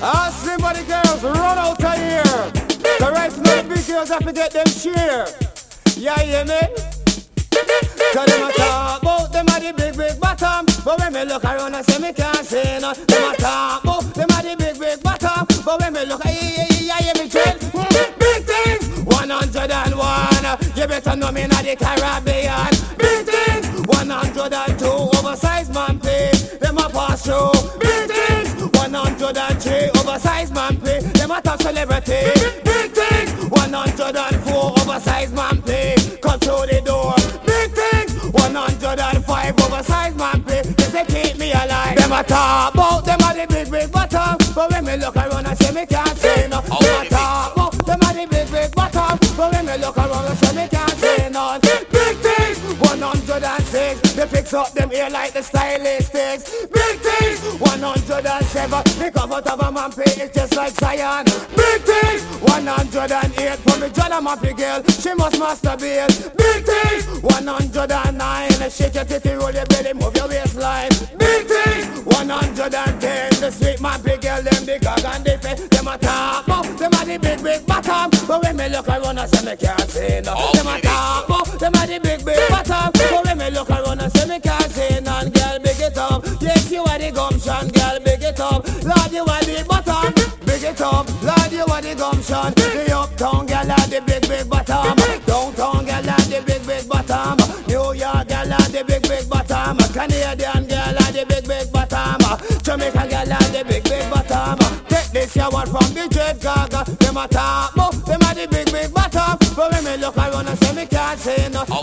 All slim body girls, run out of here. The right now the big girls have to get them share. Yeah, hear me? Cause them a talk about them a the big, big bottom. But when me look around I say me can't say no. Them a talk about them a the big, big bottom. But when me look, yeah, hear me train. Big things, 101. You better know me not the Caribbean. Big things, 102. Oversized man pay, them a pass through. Big things, 103. Oversized man pay, them a top celebrity. Big things, 104. Oversized man pay, come through the door. 105 oversized man play, they keep me alive. Them a talk about them a the big, big bottom. But when me look around I say me can't say no. Them a talk about them a the big, big bottom. But when me look around I say me can't say no. Big things, 106. They fix up them ear like the stylistics. Big things, 107. They come out of a man pay, it's just like Zion. Big things, 108. For me John a mappy girl, she must masturbate. Big things, 109. Shake your titty, roll your belly, move your waistline. Big things, 110. The sweet man big girl, them the gag and the face. Them a talk about, them a the big, big bottom. But when me look around I say me can't say no. Them a talk about, them a the big, big bottom. But when me look around I say me can't say none. Girl, big it up. Yes, you are the gumption. Girl, big it up. Lord, you are the bottom. Big it up. Lord, you are the gumption. The uptown girl are the big, big bottom. Downtown girl are the big, big bottom. New York girl are the big, big bottom. Canadian girl are the big, big bottom. Jamaica girl are the big, big bottom. Take this you one from the Jet Gaga. Them a talk about them are the big, big bottom. But when me look around I say me can't say no.